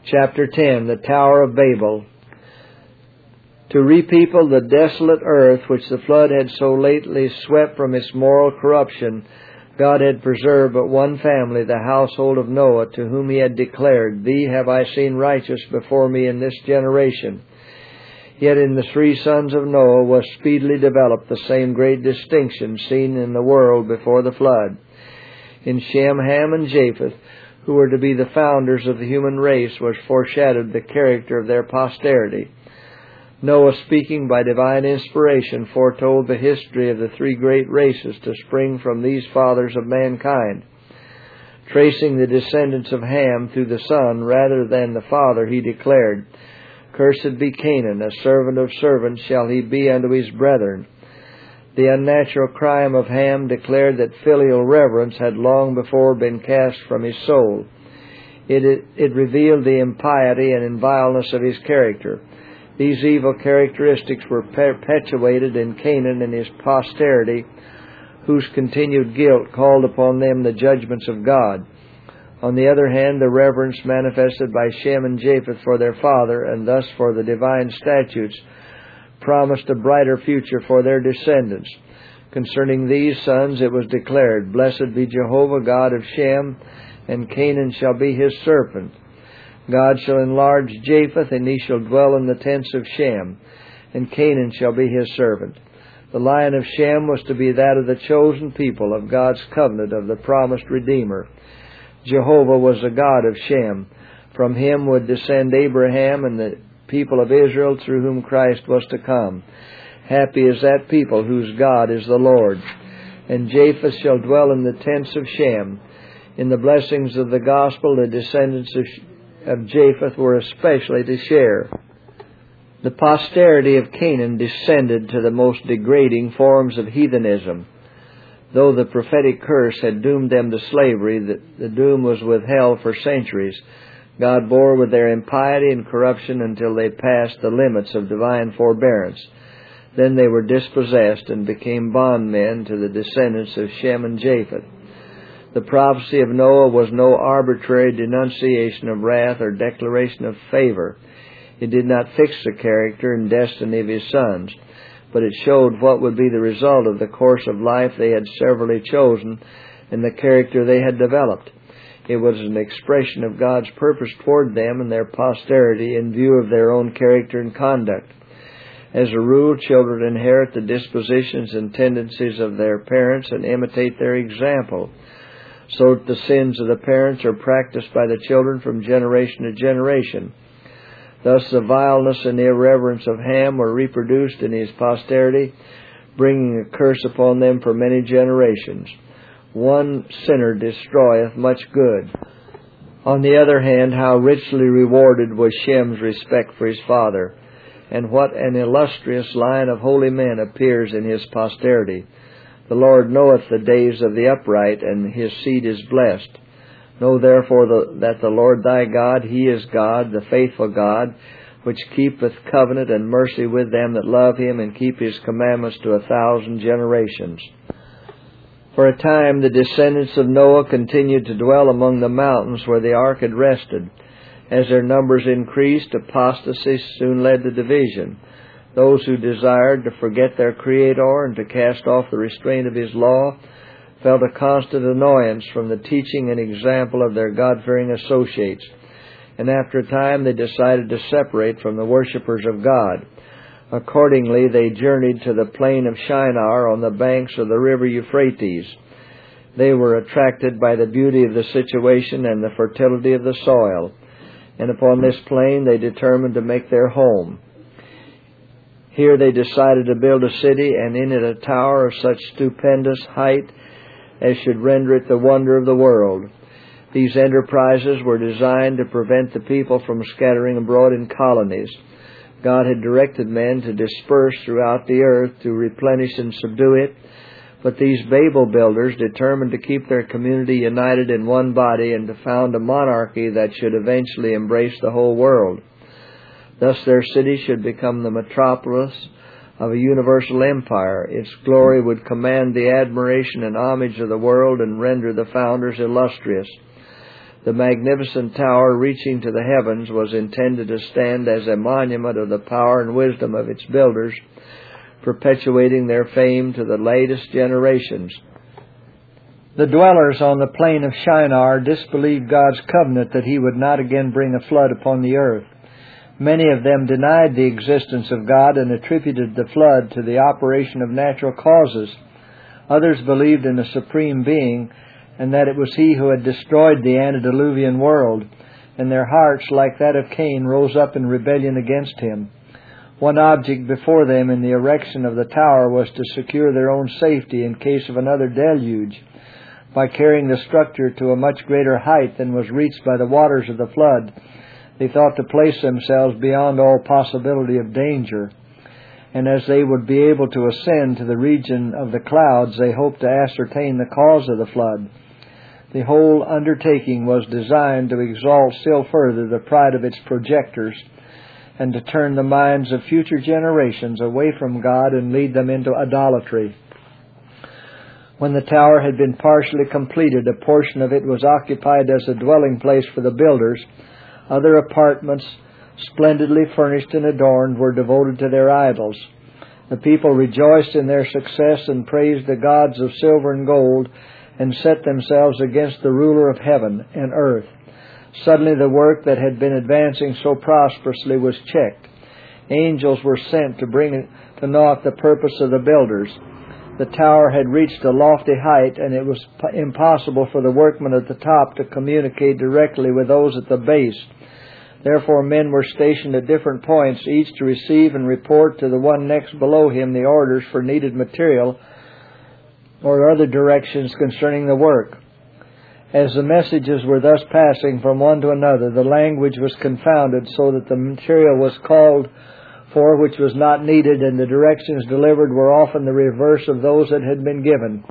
Chapter 10, the Tower of Babel. To repeople the desolate earth which the flood had so lately swept from its moral corruption, God had preserved but one family, the household of Noah, to whom He had declared, "Thee have I seen righteous before Me in this generation." Yet in the three sons of Noah was speedily developed the same great distinction seen in the world before the flood. In Shem, Ham, and Japheth, who were to be the founders of the human race, was foreshadowed the character of their posterity. Noah, speaking by divine inspiration, foretold the history of the three great races to spring from these fathers of mankind. Tracing the descendants of Ham through the son rather than the father, he declared, "Cursed be Canaan, a servant of servants shall he be unto his brethren." The unnatural crime of Ham declared that filial reverence had long before been cast from his soul. It revealed the impiety and vileness of his character. These evil characteristics were perpetuated in Canaan and his posterity, whose continued guilt called upon them the judgments of God. On the other hand, the reverence manifested by Shem and Japheth for their father, and thus for the divine statutes, promised a brighter future for their descendants. Concerning these sons it was declared, "Blessed be Jehovah God of Shem, and Canaan shall be his servant. God shall enlarge Japheth, and he shall dwell in the tents of Shem, and Canaan shall be his servant." The line of Shem was to be that of the chosen people of God's covenant of the promised Redeemer. Jehovah was the God of Shem. From him would descend Abraham and the people of Israel, through whom Christ was to come. Happy is that people whose God is the Lord. And Japheth shall dwell in the tents of Shem. In the blessings of the gospel, the descendants of Japheth were especially to share. The posterity of Canaan descended to the most degrading forms of heathenism. Though the prophetic curse had doomed them to slavery, the doom was withheld for centuries. God bore with their impiety and corruption until they passed the limits of divine forbearance. Then they were dispossessed and became bondmen to the descendants of Shem and Japheth. The prophecy of Noah was no arbitrary denunciation of wrath or declaration of favor. It did not fix the character and destiny of his sons, but it showed what would be the result of the course of life they had severally chosen and the character they had developed. It was an expression of God's purpose toward them and their posterity in view of their own character and conduct. As a rule, children inherit the dispositions and tendencies of their parents and imitate their example, so that the sins of the parents are practiced by the children from generation to generation. Thus the vileness and irreverence of Ham were reproduced in his posterity, bringing a curse upon them for many generations. One sinner destroyeth much good. On the other hand, how richly rewarded was Shem's respect for his father, and what an illustrious line of holy men appears in his posterity. The Lord knoweth the days of the upright, and his seed is blessed. Know therefore that the Lord thy God, He is God, the faithful God, which keepeth covenant and mercy with them that love Him and keep His commandments to 1,000 generations. For a time the descendants of Noah continued to dwell among the mountains where the ark had rested. As their numbers increased, apostasy soon led to division. Those who desired to forget their Creator and to cast off the restraint of His law felt a constant annoyance from the teaching and example of their God-fearing associates, and after a time they decided to separate from the worshippers of God. Accordingly, they journeyed to the plain of Shinar on the banks of the river Euphrates. They were attracted by the beauty of the situation and the fertility of the soil, and upon this plain they determined to make their home. Here they decided to build a city, and in it a tower of such stupendous height as should render it the wonder of the world. These enterprises were designed to prevent the people from scattering abroad in colonies. God had directed men to disperse throughout the earth to replenish and subdue it, but these Babel builders determined to keep their community united in one body and to found a monarchy that should eventually embrace the whole world. Thus their city should become the metropolis of a universal empire. Its glory would command the admiration and homage of the world and render the founders illustrious. The magnificent tower reaching to the heavens was intended to stand as a monument of the power and wisdom of its builders, perpetuating their fame to the latest generations. The dwellers on the plain of Shinar disbelieved God's covenant that He would not again bring a flood upon the earth. Many of them denied the existence of God and attributed the flood to the operation of natural causes. Others believed in a supreme being, and that it was He who had destroyed the antediluvian world, and their hearts, like that of Cain, rose up in rebellion against Him. One object before them in the erection of the tower was to secure their own safety in case of another deluge. By carrying the structure to a much greater height than was reached by the waters of the flood, they thought to place themselves beyond all possibility of danger. And as they would be able to ascend to the region of the clouds, they hoped to ascertain the cause of the flood. The whole undertaking was designed to exalt still further the pride of its projectors, and to turn the minds of future generations away from God and lead them into idolatry. When the tower had been partially completed, a portion of it was occupied as a dwelling place for the builders. Other apartments, splendidly furnished and adorned, were devoted to their idols. The people rejoiced in their success and praised the gods of silver and gold, and set themselves against the ruler of heaven and earth. Suddenly the work that had been advancing so prosperously was checked. Angels were sent to bring to naught the purpose of the builders. The tower had reached a lofty height, and it was impossible for the workmen at the top to communicate directly with those at the base. Therefore men were stationed at different points, each to receive and report to the one next below him the orders for needed material or other directions concerning the work. As the messages were thus passing from one to another, the language was confounded, so that the material was called for which was not needed, and the directions delivered were often the reverse of those that had been given.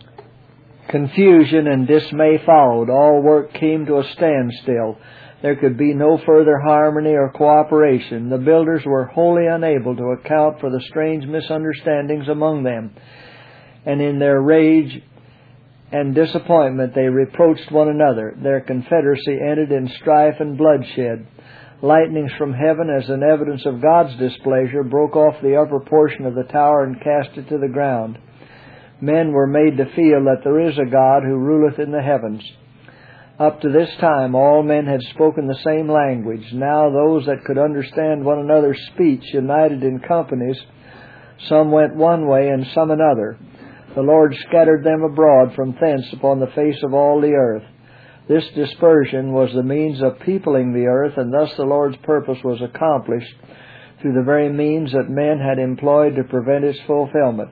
Confusion and dismay followed. All work came to a standstill. There could be no further harmony or cooperation. The builders were wholly unable to account for the strange misunderstandings among them, and in their rage and disappointment they reproached one another. Their confederacy ended in strife and bloodshed. Lightnings from heaven, as an evidence of God's displeasure, broke off the upper portion of the tower and cast it to the ground. Men were made to feel that there is a God who ruleth in the heavens. Up to this time all men had spoken the same language. Now those that could understand one another's speech united in companies. Some went one way and some another. The Lord scattered them abroad from thence upon the face of all the earth. This dispersion was the means of peopling the earth, and thus the Lord's purpose was accomplished through the very means that men had employed to prevent its fulfillment.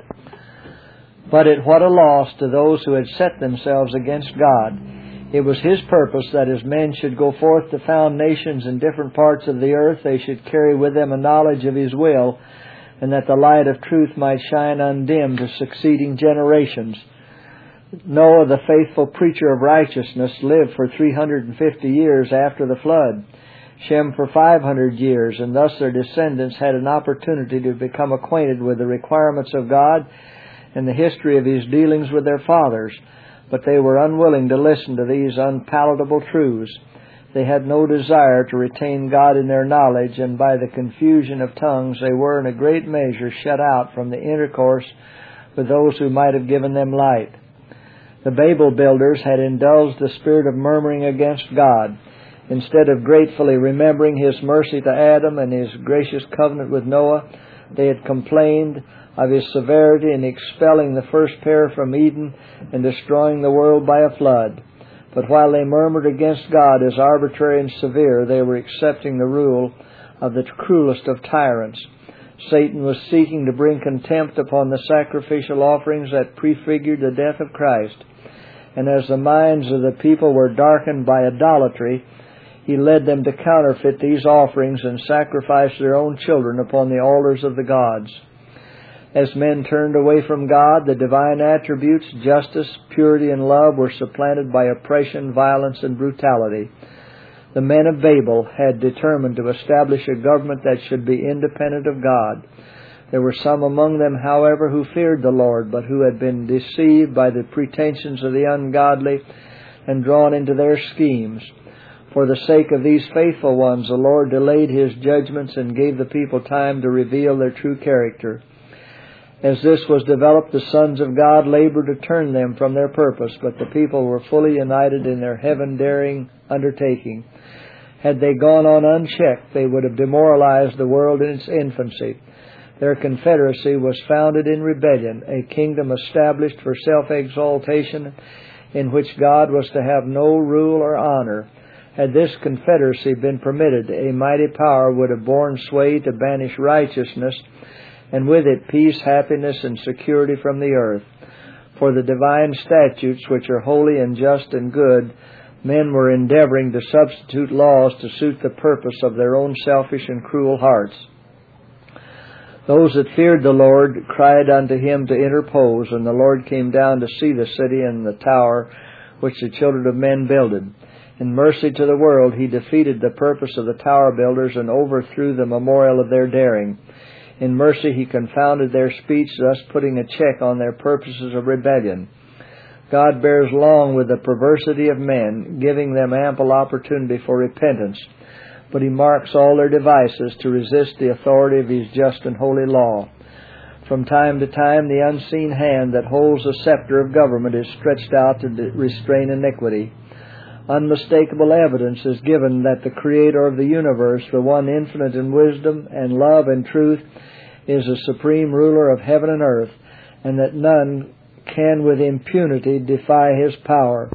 But at what a loss to those who had set themselves against God! It was His purpose that as men should go forth to found nations in different parts of the earth, they should carry with them a knowledge of His will, and that the light of truth might shine undimmed to succeeding generations. Noah, the faithful preacher of righteousness, lived for 350 years after the flood. Shem for 500 years, and thus their descendants had an opportunity to become acquainted with the requirements of God and the history of His dealings with their fathers. But they were unwilling to listen to these unpalatable truths. They had no desire to retain God in their knowledge, and by the confusion of tongues they were in a great measure shut out from the intercourse with those who might have given them light. The Babel builders had indulged the spirit of murmuring against God. Instead of gratefully remembering His mercy to Adam and His gracious covenant with Noah, they had complained of His severity in expelling the first pair from Eden and destroying the world by a flood. But while they murmured against God as arbitrary and severe, they were accepting the rule of the cruelest of tyrants. Satan was seeking to bring contempt upon the sacrificial offerings that prefigured the death of Christ. And as the minds of the people were darkened by idolatry, he led them to counterfeit these offerings and sacrifice their own children upon the altars of the gods. As men turned away from God, the divine attributes, justice, purity, and love, were supplanted by oppression, violence, and brutality. The men of Babel had determined to establish a government that should be independent of God. There were some among them, however, who feared the Lord, but who had been deceived by the pretensions of the ungodly and drawn into their schemes. For the sake of these faithful ones, the Lord delayed His judgments and gave the people time to reveal their true character. As this was developed, the sons of God labored to turn them from their purpose, but the people were fully united in their heaven-daring undertaking. Had they gone on unchecked, they would have demoralized the world in its infancy. Their confederacy was founded in rebellion, a kingdom established for self-exaltation in which God was to have no rule or honor. Had this confederacy been permitted, a mighty power would have borne sway to banish righteousness, and with it peace, happiness, and security from the earth. For the divine statutes, which are holy and just and good, men were endeavoring to substitute laws to suit the purpose of their own selfish and cruel hearts. Those that feared the Lord cried unto Him to interpose, and the Lord came down to see the city and the tower which the children of men builded. In mercy to the world, He defeated the purpose of the tower builders and overthrew the memorial of their daring. In mercy He confounded their speech, thus putting a check on their purposes of rebellion. God bears long with the perversity of men, giving them ample opportunity for repentance, but He marks all their devices to resist the authority of His just and holy law. From time to time, the unseen hand that holds the scepter of government is stretched out to restrain iniquity. Unmistakable evidence is given that the Creator of the universe, the one infinite in wisdom and love and truth, is the supreme ruler of heaven and earth, and that none can with impunity defy His power.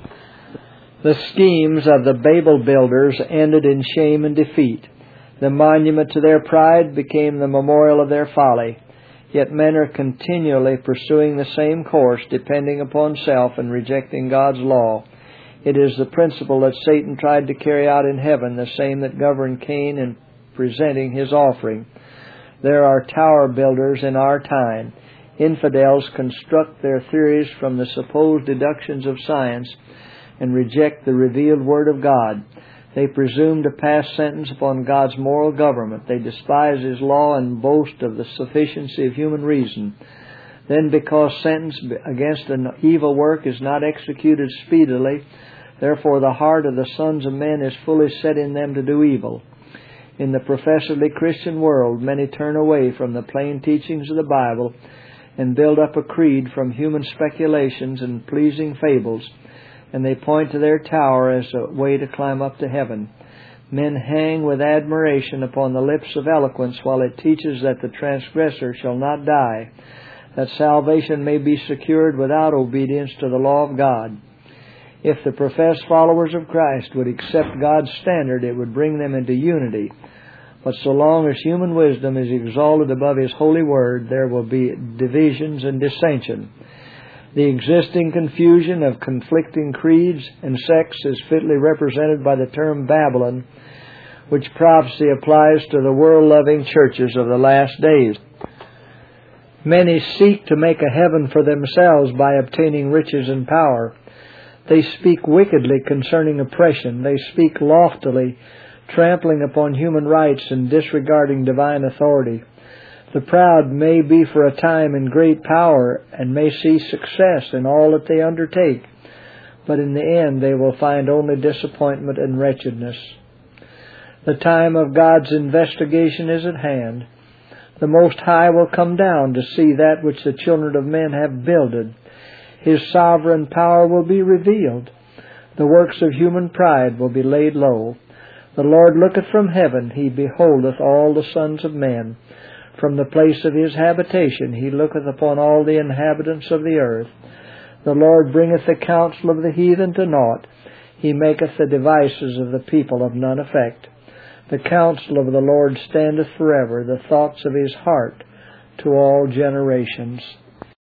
The schemes of the Babel builders ended in shame and defeat. The monument to their pride became the memorial of their folly. Yet men are continually pursuing the same course, depending upon self and rejecting God's law. It is the principle that Satan tried to carry out in heaven, the same that governed Cain in presenting his offering. There are tower builders in our time. Infidels construct their theories from the supposed deductions of science and reject the revealed Word of God. They presume to pass sentence upon God's moral government. They despise His law and boast of the sufficiency of human reason. Then, because sentence against an evil work is not executed speedily, therefore the heart of the sons of men is fully set in them to do evil. In the professedly Christian world, many turn away from the plain teachings of the Bible and build up a creed from human speculations and pleasing fables, and they point to their tower as a way to climb up to heaven. Men hang with admiration upon the lips of eloquence while it teaches that the transgressor shall not die, that salvation may be secured without obedience to the law of God. If the professed followers of Christ would accept God's standard, it would bring them into unity. But so long as human wisdom is exalted above His holy word, there will be divisions and dissension. The existing confusion of conflicting creeds and sects is fitly represented by the term Babylon, which prophecy applies to the world-loving churches of the last days. Many seek to make a heaven for themselves by obtaining riches and power. They speak wickedly concerning oppression. They speak loftily, trampling upon human rights and disregarding divine authority. The proud may be for a time in great power and may see success in all that they undertake, but in the end they will find only disappointment and wretchedness. The time of God's investigation is at hand. The Most High will come down to see that which the children of men have builded. His sovereign power will be revealed. The works of human pride will be laid low. The Lord looketh from heaven, He beholdeth all the sons of men. From the place of His habitation He looketh upon all the inhabitants of the earth. The Lord bringeth the counsel of the heathen to naught. He maketh the devices of the people of none effect. The counsel of the Lord standeth forever, the thoughts of His heart to all generations.